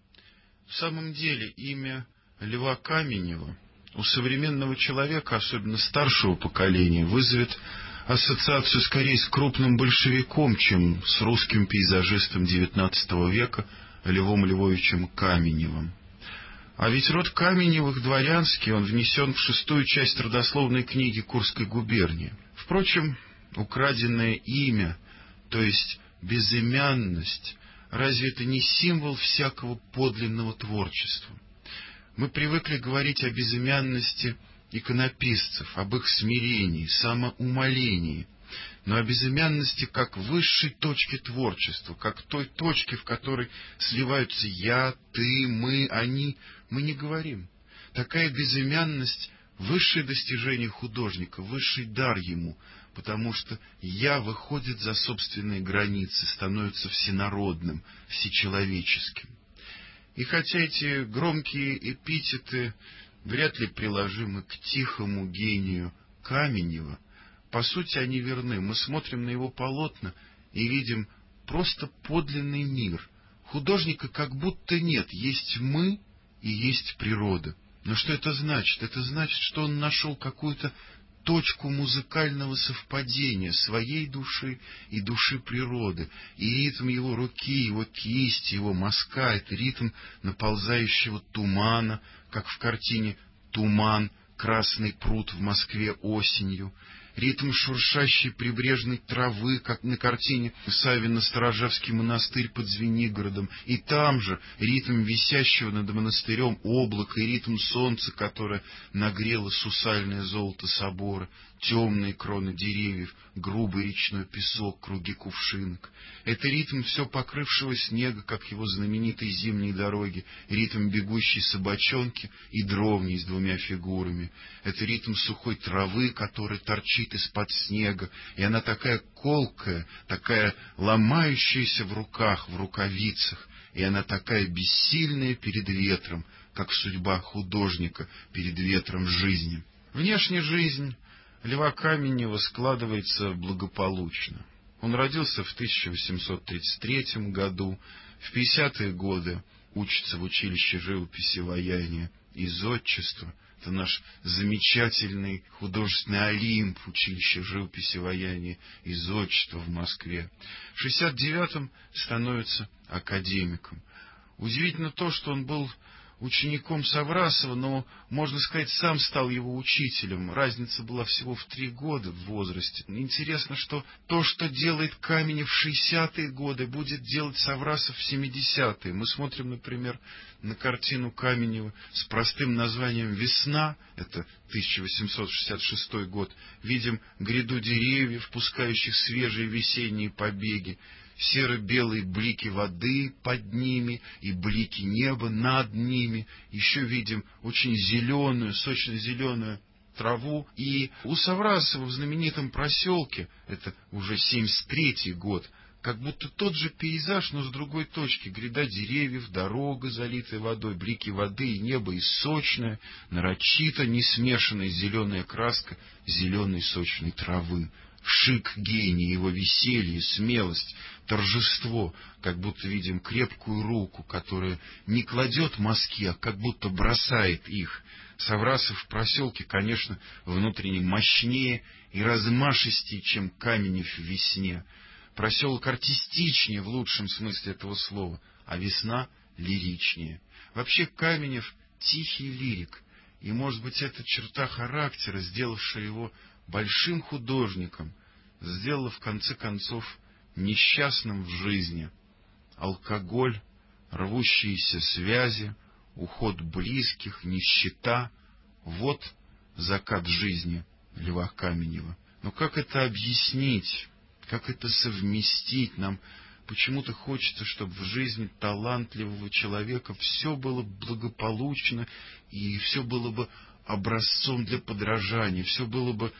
В самом деле, имя Льва Каменева у современного человека, особенно старшего поколения, вызовет ассоциацию скорее с крупным большевиком, чем с русским пейзажистом девятнадцатого века Львом Львовичем Каменевым. А ведь род Каменевых дворянский, он внесен в шестую часть родословной книги Курской губернии. Впрочем, украденное имя, то есть безымянность, разве это не символ всякого подлинного творчества? Мы привыкли говорить о безымянности иконописцев, об их смирении, самоумолении, но о безымянности как высшей точке творчества, как той точке, в которой сливаются я, ты, мы, они, мы не говорим. Такая безымянность — высшее достижение художника, высший дар ему, потому что «я» выходит за собственные границы, становится всенародным, всечеловеческим. И хотя эти громкие эпитеты вряд ли приложимы к тихому гению Каменева, по сути они верны. Мы смотрим на его полотна и видим просто подлинный мир. Художника как будто нет, есть мы и есть природа. Но что это значит? Это значит, что он нашел какую-то точку музыкального совпадения своей души и души природы. И ритм его руки, его кисти, его мазка — это ритм наползающего тумана, как в картине «Туман», «Красный пруд» в Москве осенью. Ритм шуршащей прибрежной травы, как на картине Савина «Сторожевский монастырь под Звенигородом». И там же ритм висящего над монастырем облака и ритм солнца, которое нагрело сусальное золото собора, темные кроны деревьев, грубый речной песок, круги кувшинок. Это ритм все покрывшего снега, как его знаменитой зимней дороги, ритм бегущей собачонки и дровни с двумя фигурами. Это ритм сухой травы, которая торчит из-под снега, и она такая колкая, такая ломающаяся в руках, в рукавицах, и она такая бессильная перед ветром, как судьба художника перед ветром жизни. Внешняя жизнь Льва Каменева складывается благополучно. Он родился в тысяча восемьсот тридцать третьем году, в пятидесятые годы учится в училище живописи, ваяния и зодчества. Это наш замечательный художественный Олимп, училище живописи, ваяния и зодчества в Москве. В шестьдесят девятом становится академиком. Удивительно то, что он был учеником Саврасова, но, можно сказать, сам стал его учителем. Разница была всего в три года в возрасте. Интересно, что то, что делает Каменев в шестидесятые годы, будет делать Саврасов в семидесятые. Мы смотрим, например, на картину Каменева с простым названием «Весна», это тысяча восемьсот шестьдесят шестой год, видим гряду деревьев, пускающих свежие весенние побеги, серо-белые блики воды под ними и блики неба над ними. Еще видим очень зеленую, сочно-зеленую траву. И у Саврасова в знаменитом проселке, это уже семьдесят третий год, как будто тот же пейзаж, но с другой точки. Гряда деревьев, дорога, залитая водой, блики воды и небо, и сочная, нарочито несмешанная зеленая краска зеленой сочной травы. Шик гения, его веселье, смелость, торжество, как будто видим крепкую руку, которая не кладет мазки, а как будто бросает их. Саврасов в проселке, конечно, внутренне мощнее и размашистее, чем Каменев в «Весне». Проселок артистичнее в лучшем смысле этого слова, а «Весна» лиричнее. Вообще Каменев — тихий лирик, и, может быть, эта черта характера, сделавшая его большим художником, сделала в конце концов несчастным в жизни. Алкоголь, рвущиеся связи, уход близких, нищета — вот закат жизни Льва Каменева. Но как это объяснить, как это совместить? Нам почему-то хочется, чтобы в жизни талантливого человека все было благополучно, и все было бы образцом для подражания, все было бы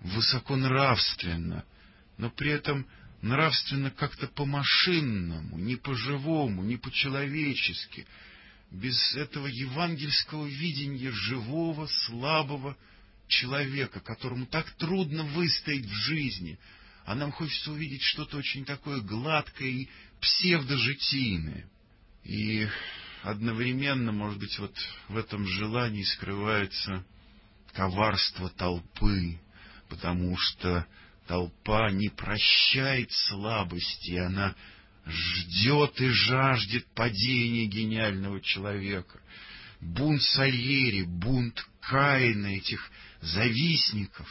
высоконравственно, но при этом нравственно как-то по-машинному, не по-живому, не по-человечески, без этого евангельского видения живого, слабого человека, которому так трудно выстоять в жизни, а нам хочется увидеть что-то очень такое гладкое и псевдожитийное. И одновременно, может быть, вот в этом желании скрывается коварство толпы, потому что толпа не прощает слабости, она ждет и жаждет падения гениального человека. Бунт Сальери, бунт Каина, этих завистников,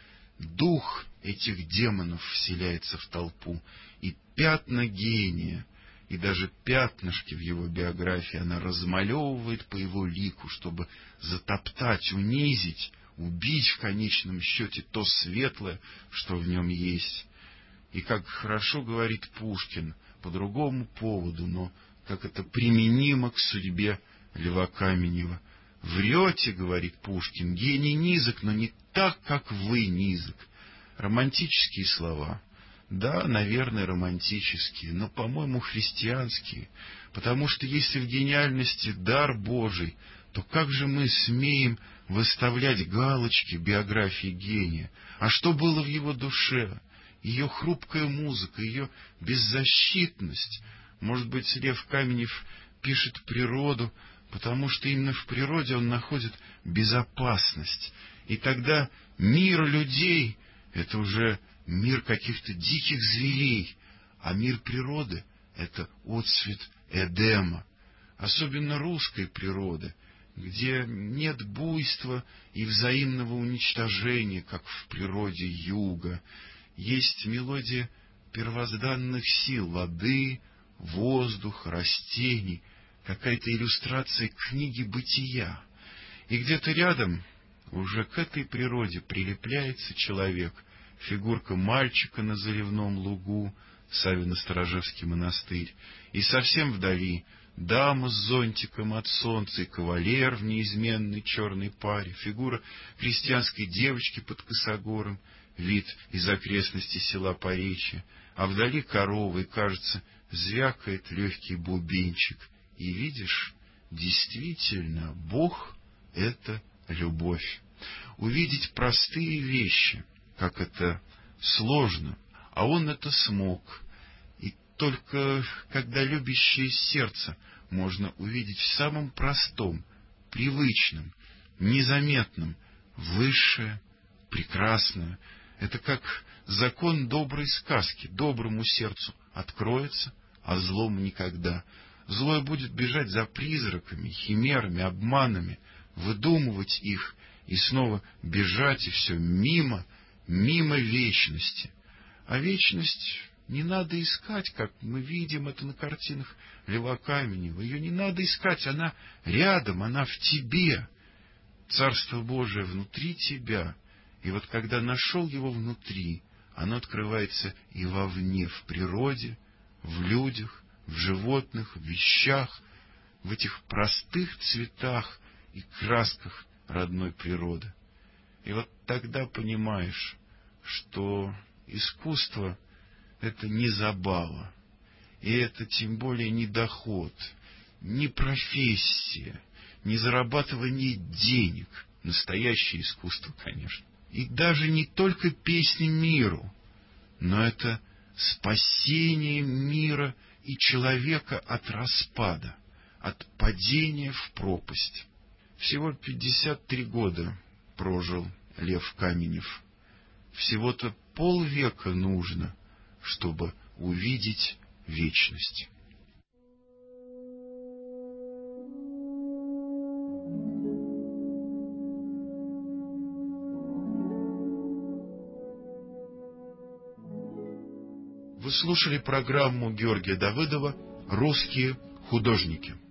дух этих демонов вселяется в толпу, и пятна гения, и даже пятнышки в его биографии она размалевывает по его лику, чтобы затоптать, унизить, убить в конечном счете то светлое, что в нем есть. И как хорошо говорит Пушкин, по другому поводу, но как это применимо к судьбе Льва Каменева. «Врете, — говорит Пушкин, — гений низок, но не так, как вы низок». Романтические слова. Да, наверное, романтические, но, по-моему, христианские. Потому что если в гениальности дар Божий, то как же мы смеем выставлять галочки биографии гения? А что было в его душе? Ее хрупкая музыка, ее беззащитность. Может быть, Лев Каменев пишет природу, потому что именно в природе он находит безопасность. И тогда мир людей — это уже мир каких-то диких зверей, а мир природы — это отцвет Эдема, особенно русской природы, где нет буйства и взаимного уничтожения, как в природе юга. Есть мелодия первозданных сил, воды, воздуха, растений, какая-то иллюстрация книги бытия. И где-то рядом уже к этой природе прилепляется человек, фигурка мальчика на заливном лугу, Савино-Сторожевский монастырь, и совсем вдали дама с зонтиком от солнца и кавалер в неизменной черной паре, фигура крестьянской девочки под косогором, вид из окрестностей села Поречья, а вдали корова, и, кажется, звякает легкий бубенчик. И видишь, действительно, Бог — это любовь. Увидеть простые вещи, как это сложно, а Он это смог. И только когда любящее сердце можно увидеть в самом простом, привычном, незаметном, высшее, прекрасное. Это как закон доброй сказки. Доброму сердцу откроется, а злому никогда. Злое будет бежать за призраками, химерами, обманами, выдумывать их и снова бежать, и все мимо, мимо вечности. А вечность не надо искать, как мы видим это на картинах Льва Каменева. Ее не надо искать, она рядом, она в тебе. Царство Божие внутри тебя. И вот когда нашел его внутри, оно открывается и вовне, в природе, в людях, в животных, в вещах, в этих простых цветах и красках родной природы. И вот тогда понимаешь, что искусство — это не забава, и это тем более не доход, не профессия, не зарабатывание денег. Настоящее искусство, конечно. И даже не только песни миру, но это спасение мира и человека от распада, от падения в пропасть. Всего пятьдесят три года прожил Лев Каменев. Всего-то полвека нужно, чтобы увидеть вечность. Вы слушали программу Георгия Давыдова «Русские художники».